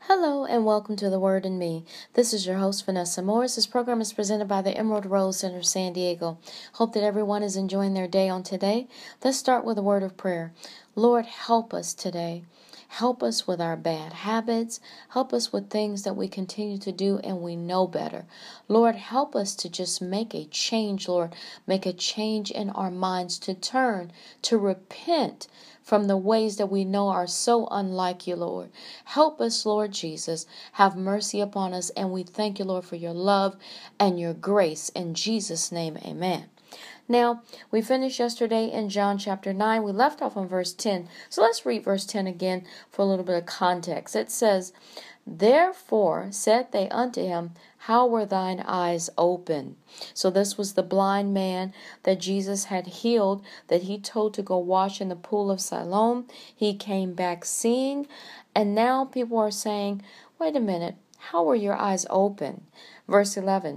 Hello and welcome to The Word in Me. This is your host, Vanessa Morris. This program is presented by the Emerald Rose Center of San Diego. Hope that everyone is enjoying their day on today. Let's start with a word of prayer. Lord, help us today. Help us with our bad habits. Help us with things that we continue to do and we know better. Lord, help us to just make a change, Lord. Make a change in our minds to turn, to repent from the ways that we know are so unlike you, Lord. Help us, Lord Jesus. Have mercy upon us, and we thank you, Lord, for your love and your grace. In Jesus' name, amen. Now, we finished yesterday in John chapter 9. We left off on verse 10. So let's read verse 10 again for a little bit of context. It says, "Therefore said they unto him, How were thine eyes open?" So this was the blind man that Jesus had healed, that he told to go wash in the pool of Siloam. He came back seeing, and now people are saying, wait a minute, how were your eyes open? Verse 11,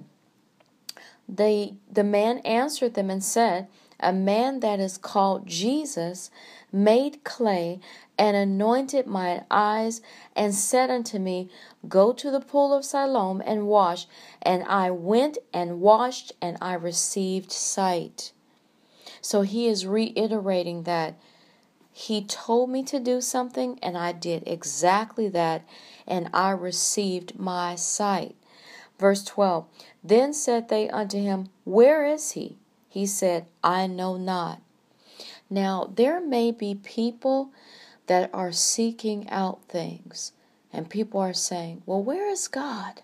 the man answered them and said, A man that is called Jesus made clay and anointed my eyes and said unto me, Go to the pool of Siloam and wash. And I went and washed, and I received sight. So he is reiterating that he told me to do something, and I did exactly that, and I received my sight. Verse 12, Then said they unto him, Where is he? He said, I know not. Now, there may be people that are seeking out things, and people are saying, well, where is God?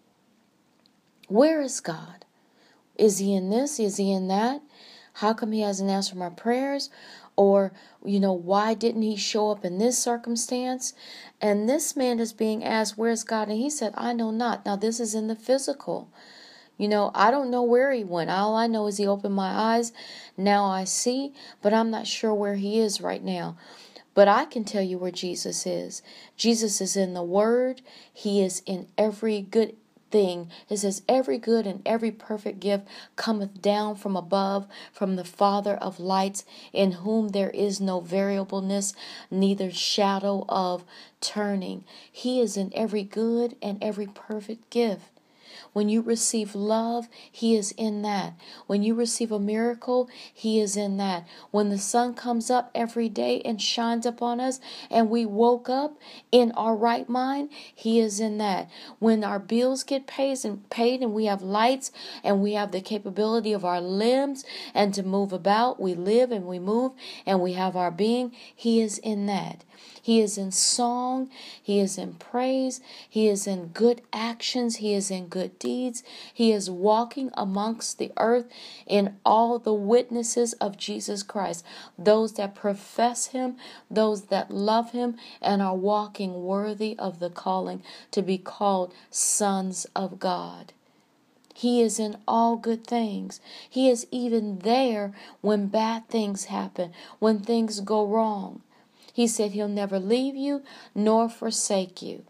Where is God? Is he in this? Is he in that? How come he hasn't answered my prayers? Or, why didn't he show up in this circumstance? And this man is being asked, where's God? And he said, I know not. Now, this is in the physical. I don't know where he went. All I know is he opened my eyes. Now I see, but I'm not sure where he is right now. But I can tell you where Jesus is. Jesus is in the Word. He is in every good thing. It says, every good and every perfect gift cometh down from above, from the Father of lights, in whom there is no variableness, neither shadow of turning. He is in every good and every perfect gift. When you receive love, he is in that. When you receive a miracle, he is in that. When the sun comes up every day and shines upon us and we woke up in our right mind, he is in that. When our bills get paid and we have lights and we have the capability of our limbs and to move about, we live and we move and we have our being, he is in that. He is in song, he is in praise, he is in good actions, he is in good deeds. He is walking amongst the earth in all the witnesses of Jesus Christ, those that profess him, those that love him, and are walking worthy of the calling to be called sons of God. He is in all good things. He is even there when bad things happen, when things go wrong. He said he'll never leave you nor forsake you,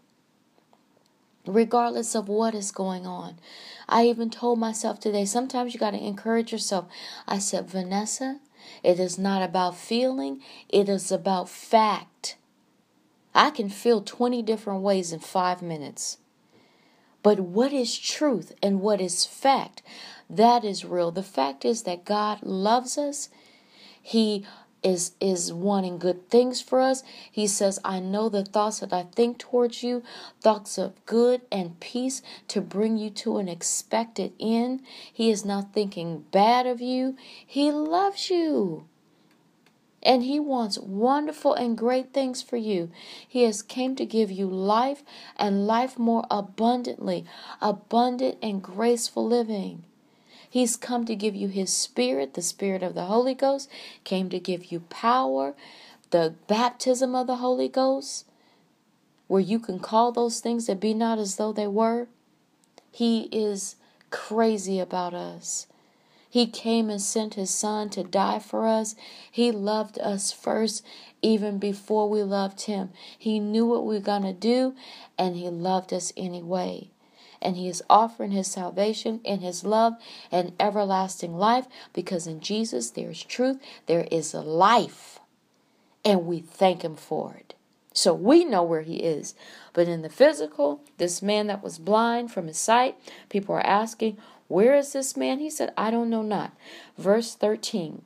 regardless of what is going on. I even told myself today, sometimes you got to encourage yourself. I said, Vanessa, it is not about feeling, it is about fact. I can feel 20 different ways in 5 minutes. But what is truth and what is fact? That is real. The fact is that God loves us. He is wanting good things for us. He says, I know the thoughts that I think towards you, thoughts of good and peace to bring you to an expected end. He is not thinking bad of you. He loves you. And he wants wonderful and great things for you. He has came to give you life and life more abundantly, abundant and graceful living. He's come to give you his Spirit, the Spirit of the Holy Ghost, came to give you power, the baptism of the Holy Ghost, where you can call those things that be not as though they were. He is crazy about us. He came and sent his Son to die for us. He loved us first, even before we loved him. He knew what we were going to do, and he loved us anyway. And he is offering his salvation in his love and everlasting life, because in Jesus there is truth, there is a life, and we thank him for it. So we know where he is. But in the physical, this man that was blind from his sight, people are asking, where is this man? He said, I don't know not. Verse 13.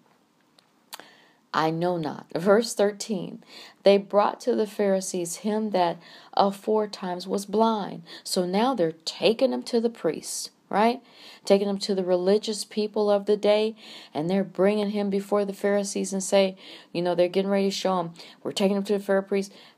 I know not. Verse 13. They brought to the Pharisees him that aforetimes was blind. So now they're taking him to the priests, right? Taking him to the religious people of the day, and they're bringing him before the Pharisees and say, they're getting ready to show him. We're taking him to the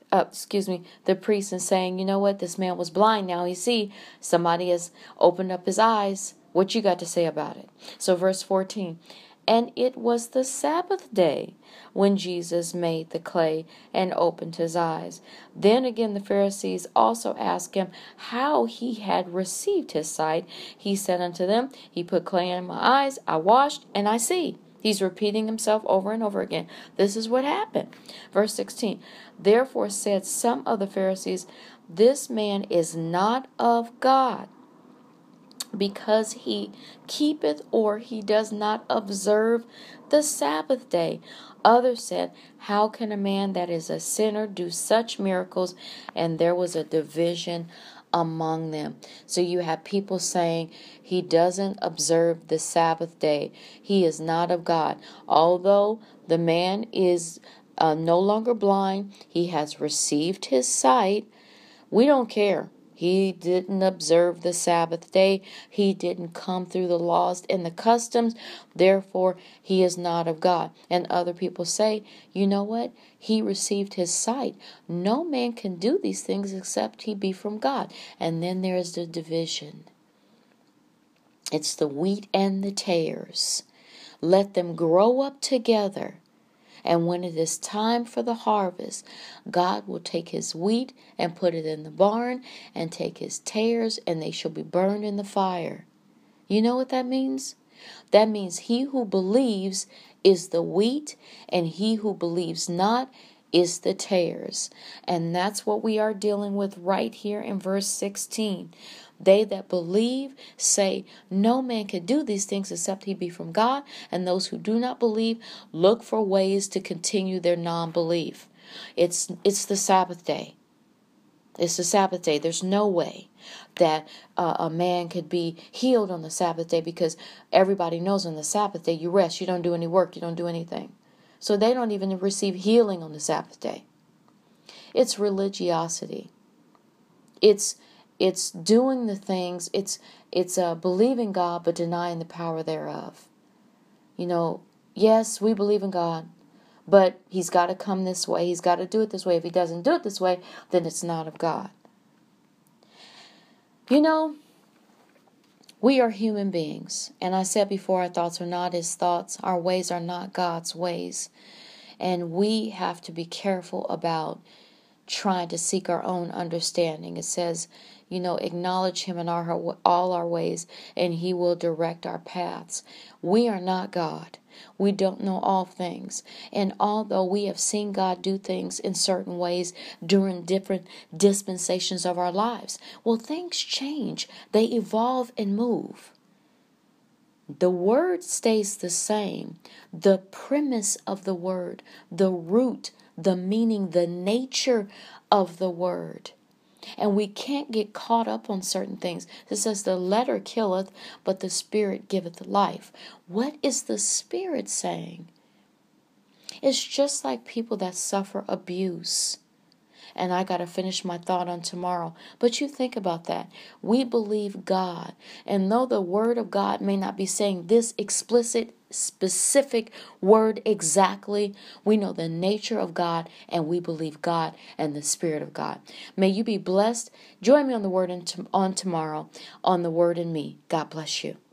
the priest, and saying, you know what? This man was blind. Now he see. Somebody has opened up his eyes. What you got to say about it? So verse 14. And it was the Sabbath day when Jesus made the clay and opened his eyes. Then again the Pharisees also asked him how he had received his sight. He said unto them, he put clay in my eyes, I washed, and I see. He's repeating himself over and over again. This is what happened. Verse 16. Therefore said some of the Pharisees, this man is not of God, because he keepeth or he does not observe the Sabbath day. Others said, how can a man that is a sinner do such miracles? And there was a division among them. So you have people saying he doesn't observe the Sabbath day. He is not of God. Although the man is no longer blind, he has received his sight. We don't care. He didn't observe the Sabbath day. He didn't come through the laws and the customs. Therefore, he is not of God. And other people say, you know what? He received his sight. No man can do these things except he be from God. And then there is the division. It's the wheat and the tares. Let them grow up together. And when it is time for the harvest, God will take his wheat and put it in the barn, and take his tares, and they shall be burned in the fire. You know what that means? That means he who believes is the wheat, and he who believes not is the tares. And that's what we are dealing with right here in verse 16. They that believe say, no man can do these things except he be from God. And those who do not believe look for ways to continue their non-belief. It's the Sabbath day. It's the Sabbath day. There's no way that a man could be healed on the Sabbath day, because everybody knows on the Sabbath day you rest. You don't do any work. You don't do anything. So they don't even receive healing on the Sabbath day. It's religiosity. It's doing the things, it's believing God but denying the power thereof. Yes, we believe in God, but he's got to come this way. He's got to do it this way. If he doesn't do it this way, then it's not of God. We are human beings. And I said before, our thoughts are not his thoughts. Our ways are not God's ways. And we have to be careful about trying to seek our own understanding. It says, acknowledge him in all our ways, and he will direct our paths. We are not God. We don't know all things. And although we have seen God do things in certain ways during different dispensations of our lives, well, things change. They evolve and move. The word stays the same. The premise of the word, the root, the meaning, the nature of the word. And we can't get caught up on certain things. It says the letter killeth, but the spirit giveth life. What is the spirit saying? It's just like people that suffer abuse. And I got to finish my thought on tomorrow. But you think about that. We believe God. And though the word of God may not be saying this explicit, specific word exactly, we know the nature of God, and we believe God and the Spirit of God. May you be blessed. Join me on the word on tomorrow on The Word in Me. God bless you.